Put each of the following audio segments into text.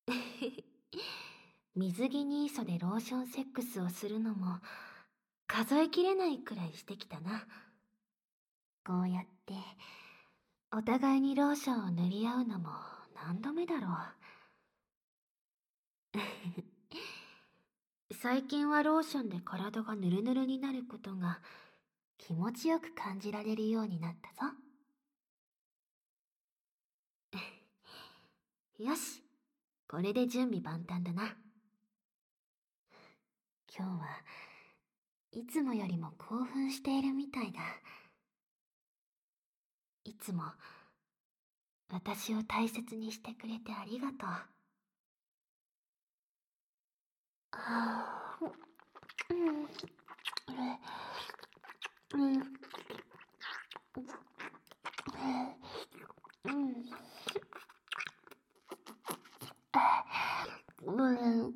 水着に袖ローションセックスをするのも数えきれないくらいしてきたな。こうやってお互いにローションを塗り合うのも何度目だろう。最近はローションで体がヌルヌルになることが気持ちよく感じられるようになったぞ。よし、これで準備万端だな。今日はいつもよりも興奮しているみたいだ。いつも私を大切にしてくれてありがとう。あーうんうんうん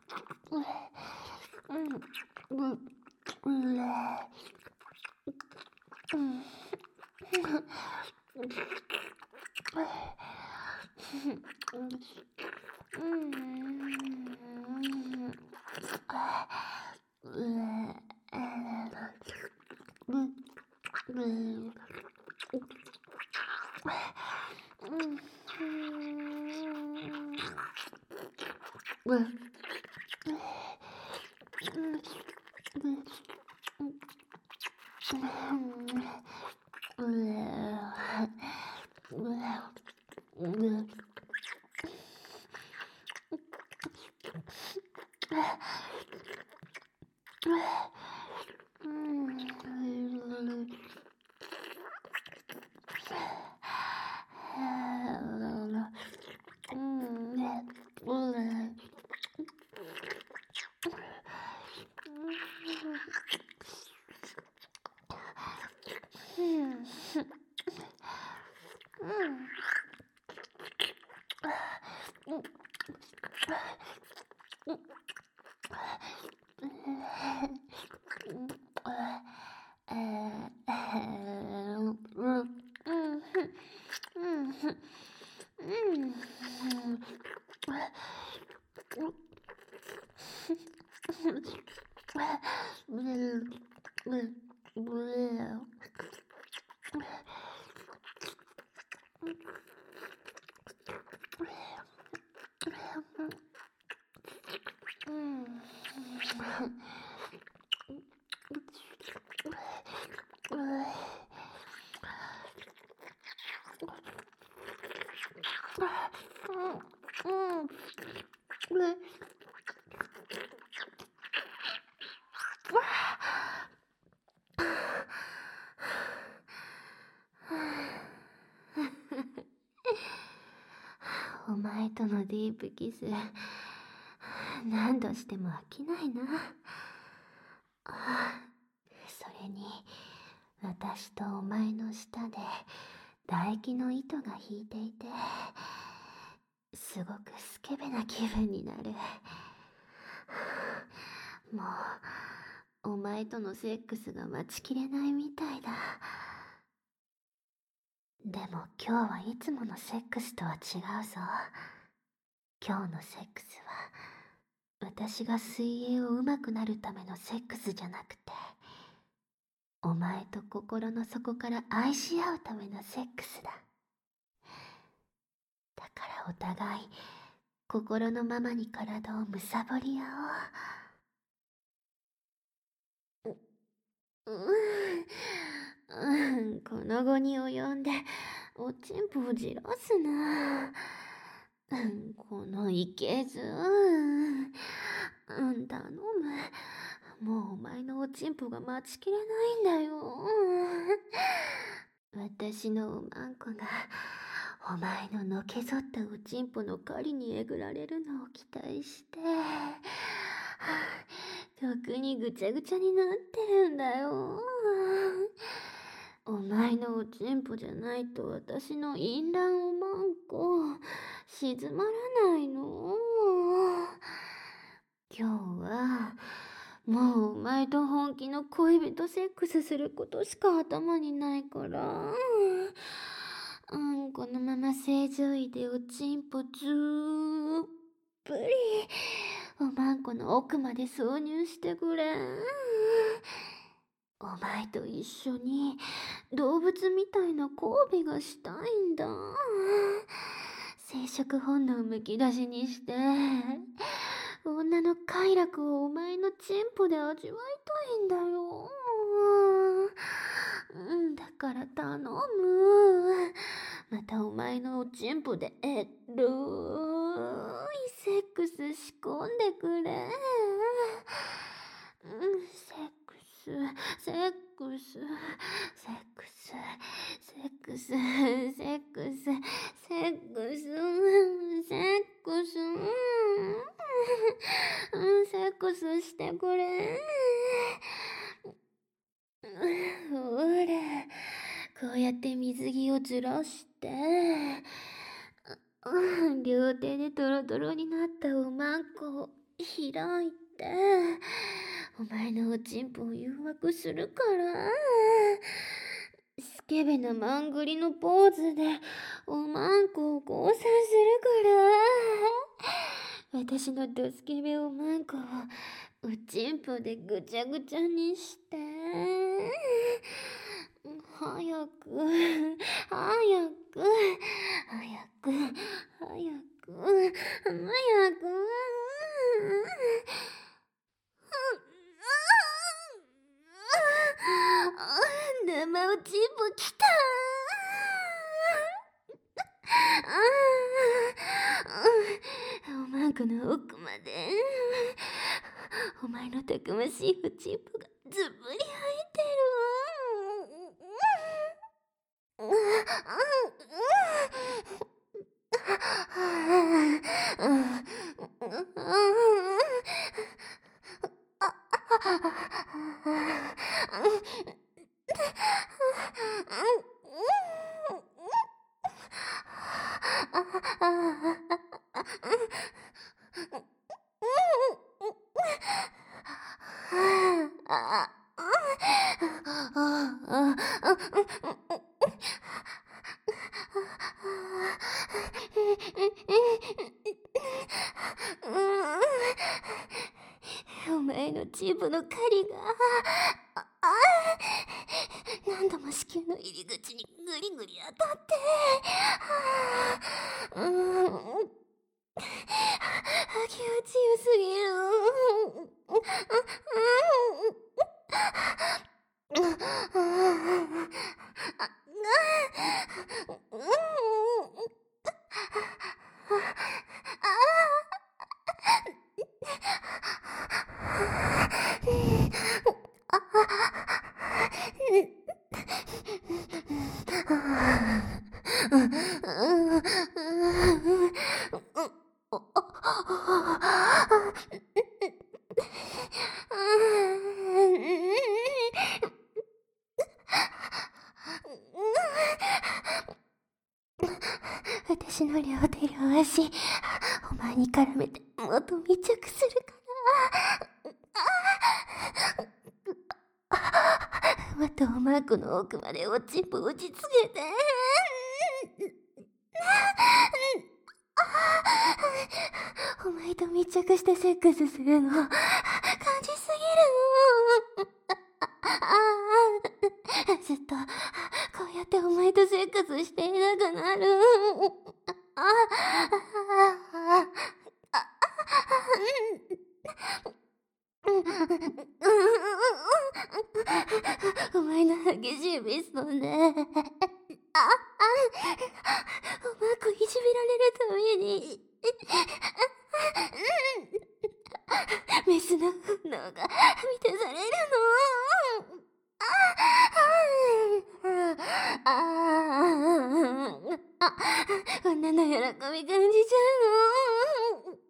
お前とのディープキス、何度しても飽きないな。それに、私とお前の下で唾液の糸が引いていて、すごくスケベな気分になる。もう、お前とのセックスが待ちきれないみたいだ。でも今日はいつものセックスとは違うぞ。今日のセックスは、私が水泳を上手くなるためのセックスじゃなくて、お前と心の底から愛し合うためのセックスだ。だからお互い、心のままに体をむさぼり合おう。この後に及んで、おちんぽをじらすな。このいけず。頼む。もうお前のおちんぽが待ちきれないんだよ。私のおまんこが、お前ののけぞったおちんぽの狩りにえぐられるのを期待して、特にぐちゃぐちゃになってるんだよ。お前のおちんぽじゃないと私の淫乱おまんこ、静まらないの。今日は、もうお前と本気の恋人セックスすることしか頭にないから。このまま正常位でおちんぽずーっぷりおまんこの奥まで挿入してくれん。お前と一緒に動物みたいな交尾がしたいんだ。生殖本能むき出しにして女の快楽をお前のチンポで味わいたいんだよ。だから頼む。またお前のおちんぽでいセックス仕込んでくれ。セックス、セックス、セックス、セックス、セックス、セックス、セックス、セックスしてくれ。ほら、こうやって水着をずらして両手でトロトロになったおまんこを開いてお前のおちんぽを誘惑するから。スケベなマングリのポーズでおまんこを降参するから。私のドスケベおまんこをおちんぽでぐちゃぐちゃにして早く早く早く早く早く生おちんぽきた。おまんこの奥までお前のたくましいおちんぽがずぶり入ってお前のチンポの狩りが何度も子宮の入り口にグリグリ当たって気持ちよすぎる。私の両手両足お前に絡めてもっと密着するからまたおまんこの奥までおちんぽ打ちつけてお前と密着してセックスするの感じすぎるの。ずっとこうやってお前とセックスしていなくなる。お前の激しいミストでおまんこいじめられるためにメスの本能が満たされるの。女の喜び感じちゃうの。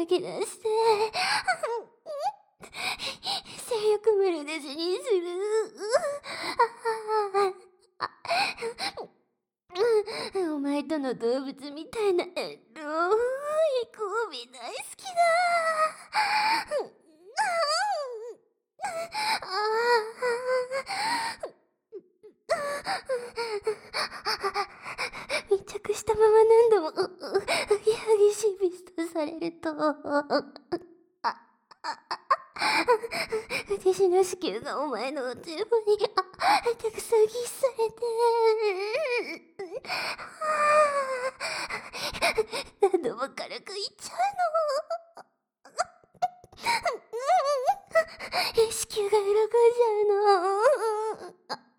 き出して性欲丸出しにする。お前との動物みたいなエロい交尾大好きだ。密着したまま何度もハギハギシビスとされると私の子宮がお前のおちゅうぼにたくさんギスされて何度も軽く言っちゃうの。子宮が喜んじゃうの。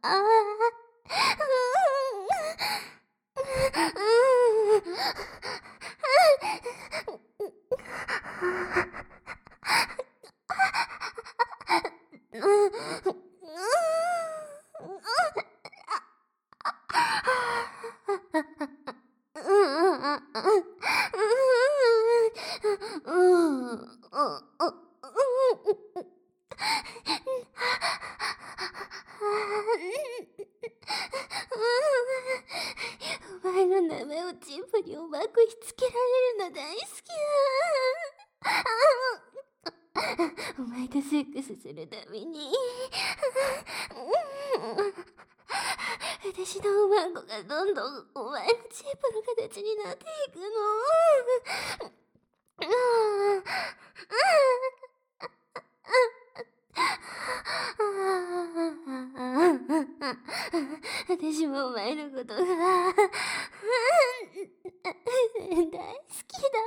お前の名前をチンポにうまくひっつけられるの大好きだ。お前とセックスするたびに私のおまんこがどんどんお前のチンポの形になっていくの。私もお前のことが大好きだ。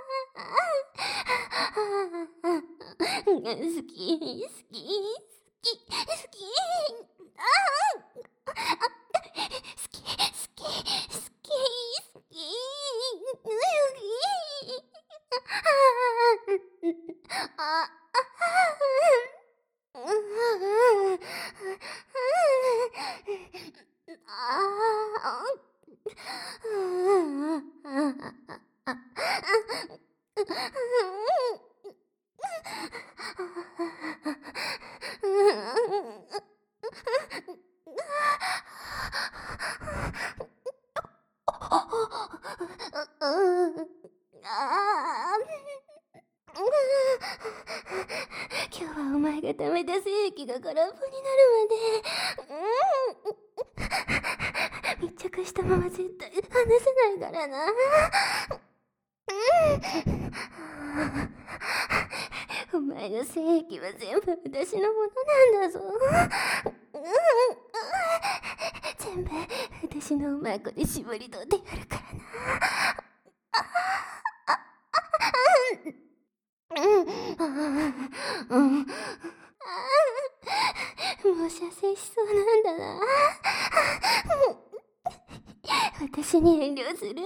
好き好き好き好き好き好き好き今日はお前が溜めた精液が空っぽになるまで密着したまま絶対離せないからな。お前の精液は全部私のものなんだぞ。全部私のうまい子で絞り取ってやるからな。もう射精しそうなんだな。私に遠慮するな。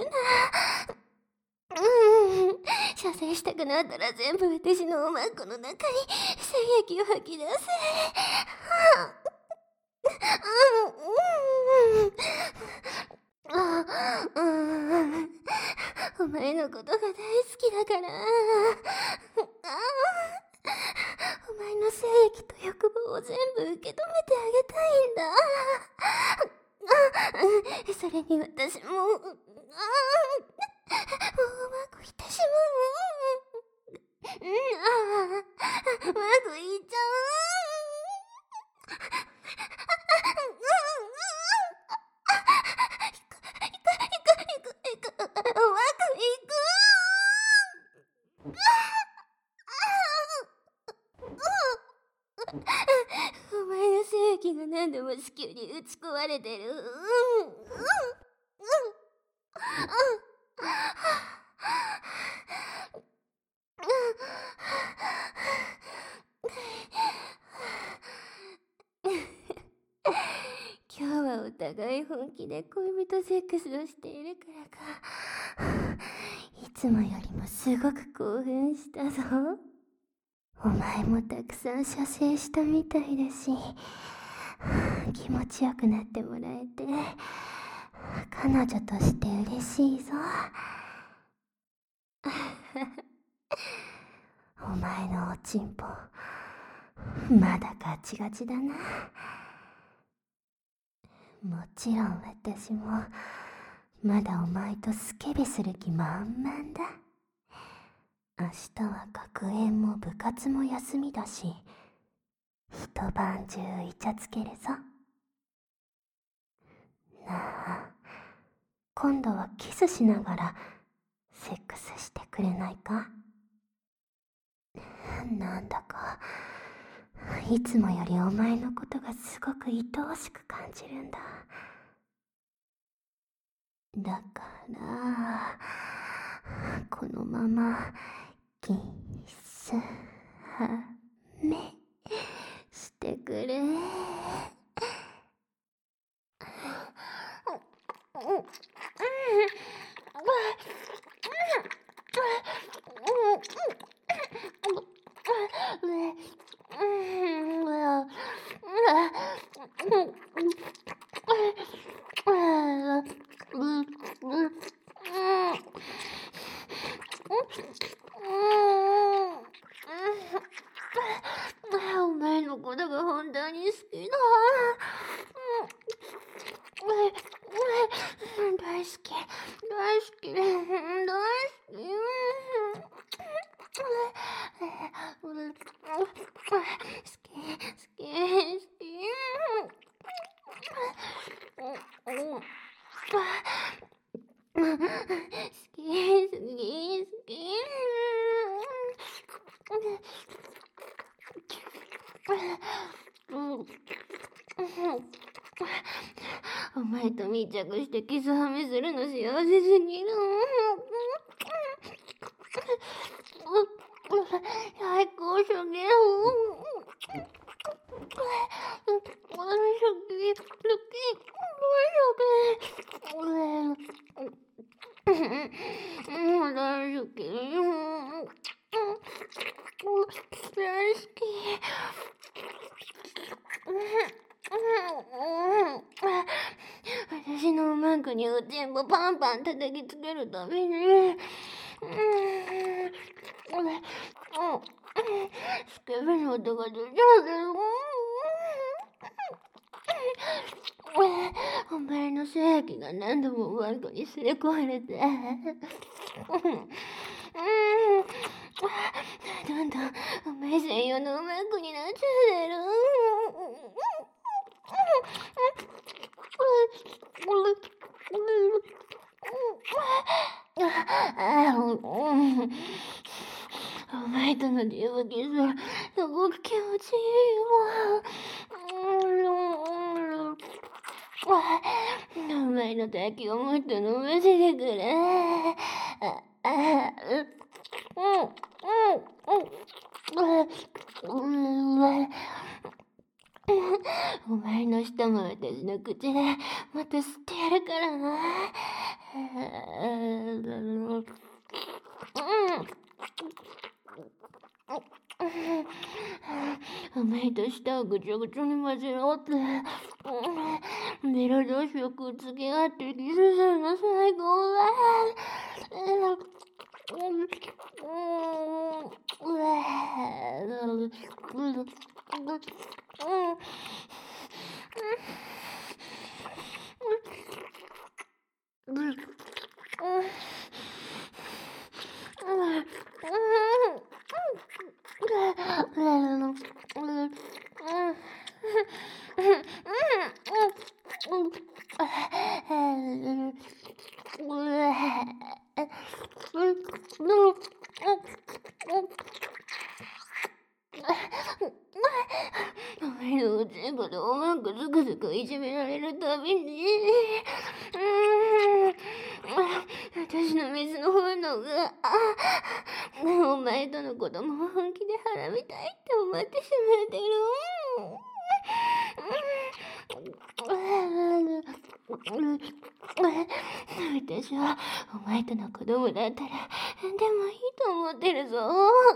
射精したくなったら全部私のおまんこの中に精液を吐き出せ。お前のことが大好きだからお前の精液と欲望を全部受け止めてあげたいんだ。それに私もうまくいってしまう。うまくいっちゃう。うまくいく。お前の精液が何度も子宮に打ち込まれてる。今日はお互い本気で恋人セックスをしているからか、いつもよりもすごく興奮したぞ。お前もたくさん射精したみたいだし、気持ちよくなってもらえて彼女として嬉しいぞ。 お前のおちんぽまだガチガチだな。もちろん私もまだお前とスケベする気満々だ。明日は学園も部活も休みだし、一晩中イチャつけるぞ。なあ、今度はキスしながらセックスしてくれないか？なんだかいつもよりお前のことがすごく愛おしく感じるんだ。だからこのままキスはめしてくれ。お前のことが本当に好きだ。大好き、大好き、大好き。お前と密着してキスハメするの幸せすぎる。最高すぎる。大好き。私のマークにおちんぽパンパン叩きつけるたびにスケベの音が出ちゃうけど、お前の精液が何度もマークに吸い込まれてどんどんお前専用のマークになっちゃってる。お前との DV キスすごく気持ちいいわ。お前の唾液をもっと飲ませてくれ。お前の舌も私の口でまた吸ってやるからな。お前と舌をぐちゃぐちゃに混ぜろってベロ同士をくっつけ合ってキスするの最高だ。お前のおちんぽでおまんこずくずくいじめられるたびに私の水の反応がお前との子供を本気で腹みたいって思ってしまってる。私はお前との子供だったらでもいいと思ってるぞ。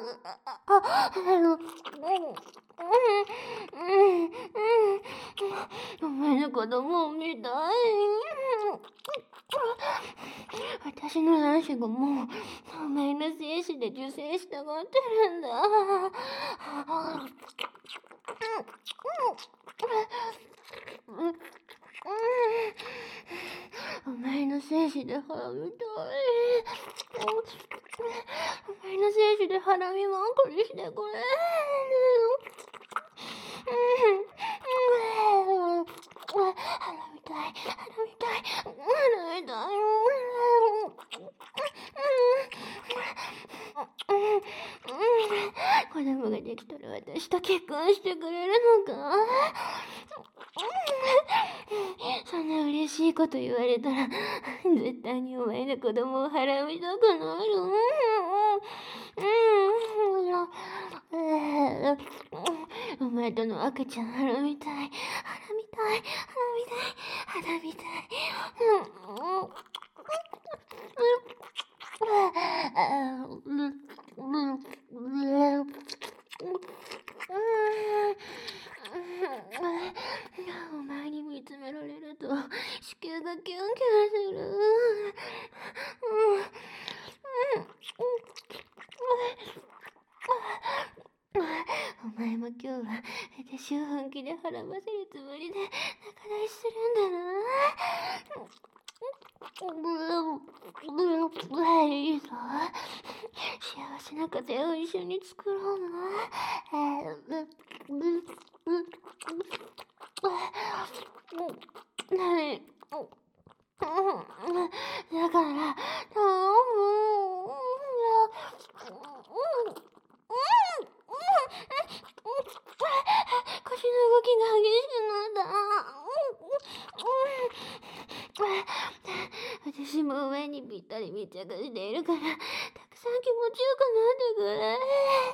お前の子供を見たい。私の卵子がもうお前の精子子で受精したがってるんだ。お前の精子で腹みたい。お前の精子で腹見まんこにしてくれ。腹みたい、腹みたい、腹みたい。子供ができたら私と結婚してくれるのか。そんな嬉しいこと言われたら絶対にお前の子供を腹見たくなる。お前との赤ちゃん腹みたい、腹みたい、腹みたい、腹みたい。お前に見つめられると子宮がキュンキュンする。お前も今日は私を本気で腹ませるつもりで仲出しするんだな。いいぞ。幸せな家庭を一緒に作ろうな。何だから腰の動きが激しくなった。私もお前にぴったり密着しているからたくさん気持ちよくなってくれ。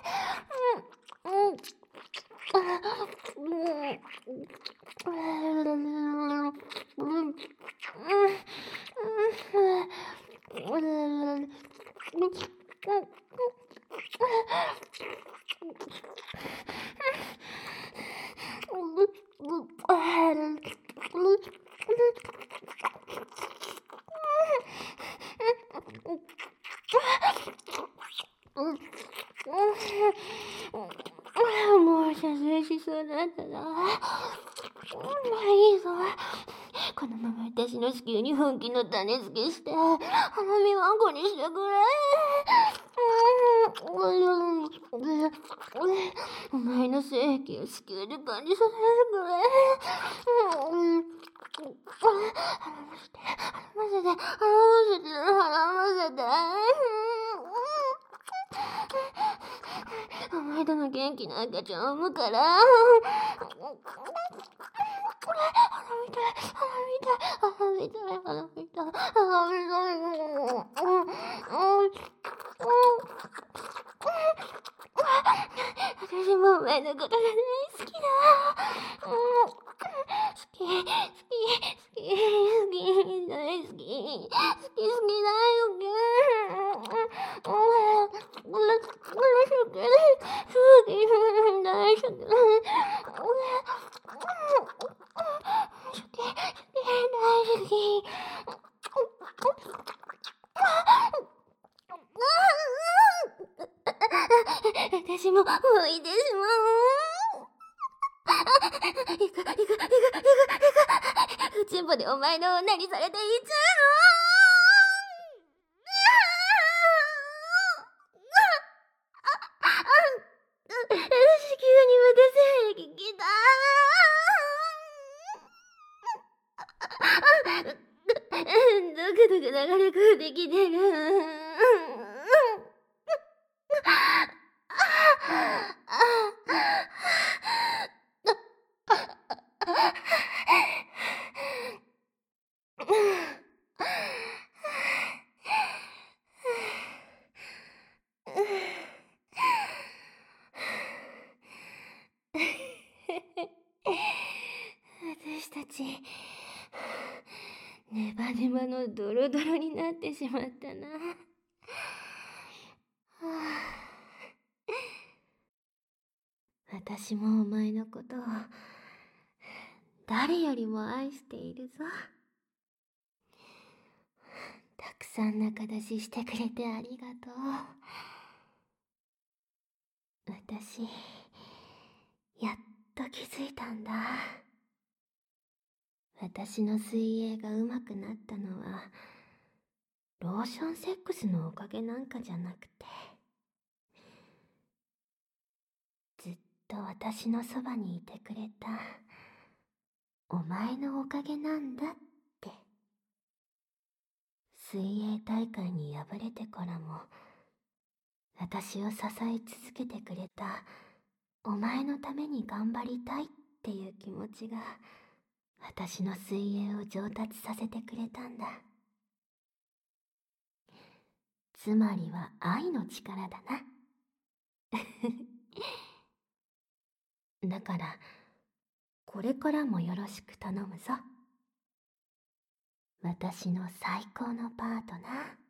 もう射精しそうだったな。いいぞ。このまま私の子宮に本気の種付けして花見ワンコにしてくれ。お前の性器を子宮で感じさせてくれ。腹ませて、腹ませて、腹ませて。お前との元気な赤ちゃんを産むから。私もお前のことが大好きだ。好き、大好き、大好き私も向いてしまう。チンポでお前の女にされていつの子宮にまた精液きた。ドクドク流れ込んできてる。私たちネバネバのドロドロになってしまったな。私もお前のことを誰よりも愛しているぞ。たくさん仲出ししてくれてありがとう。 私、やっと気づいたんだ。私の水泳が上手くなったのは、ローションセックスのおかげなんかじゃなくて、ずっと私のそばにいてくれた、お前のおかげなんだって。水泳大会に敗れてからも、私を支え続けてくれた、お前のために頑張りたいっていう気持ちが、私の水泳を上達させてくれたんだ。つまりは愛の力だな。だから、これからもよろしく頼むぞ。私の最高のパートナー。